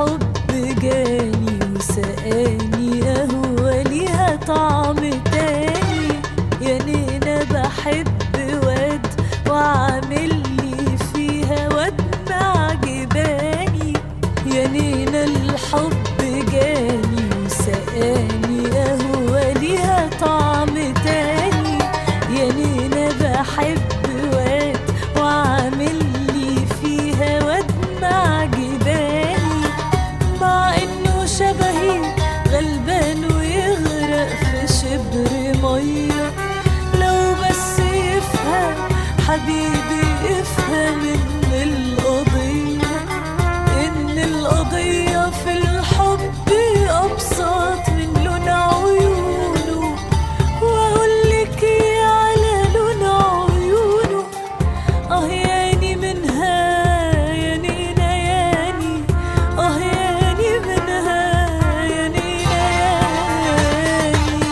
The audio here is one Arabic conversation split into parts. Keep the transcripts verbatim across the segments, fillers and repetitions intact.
الحب جاني وسقاني قهوة ليها طعم تاني. يا نينا بحب واد وعامل لي فيها واد معجباني. يا نينا الحب جاني وسقاني قهوة ليها طعم تاني. يا نينا بحب واد وعامل لي فيها واد معجباني. مع انه شبهي غلبان ويغرق في شبر ميه، لو بس يفهم حبيبي يفهم ان القضية ان القضية في الحب ابسط من لون عيونه. واقولك ايه على لون عيونه، اه ياني منها يا نينا ياني، اه ياني منها يا نينا ياني.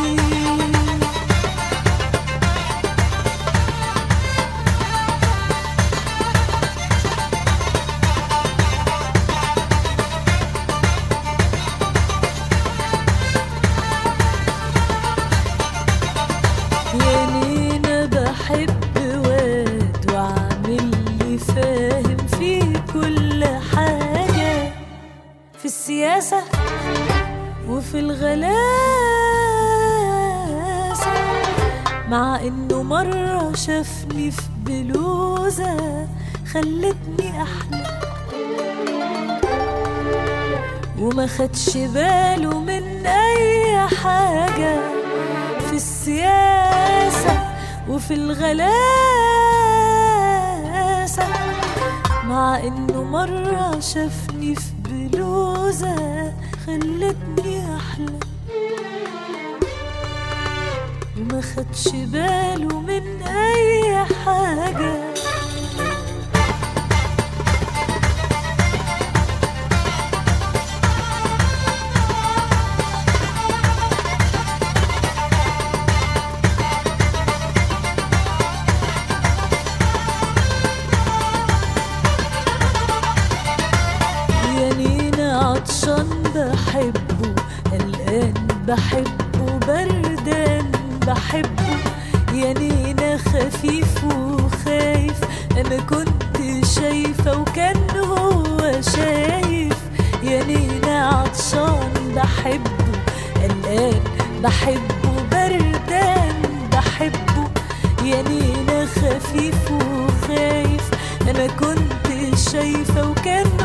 يا نينا بحب واد وعامل لي فاهم في كل حاجة، في السياسة وفي الغلاسة. مع انه مرة شافني في بلوزة خلتني احلى، وما خدش باله من اي حاجة، في السياسة وفي الغلاسة. مع انه مرة شافني في بلوزة خلتني احلى، وما خدش باله من اي حاجة. يا نينا عطشان بحبه، قلقان بحبه، بردان بحبه. يا نينا خفيف وخايف، انا كنت شايفة وكان هو شايف. يا نينا عطشان بحبه، قلقان بحبه، بردان بحبه. يا نينا خفيف وخايف، انا كنت شايفة وكان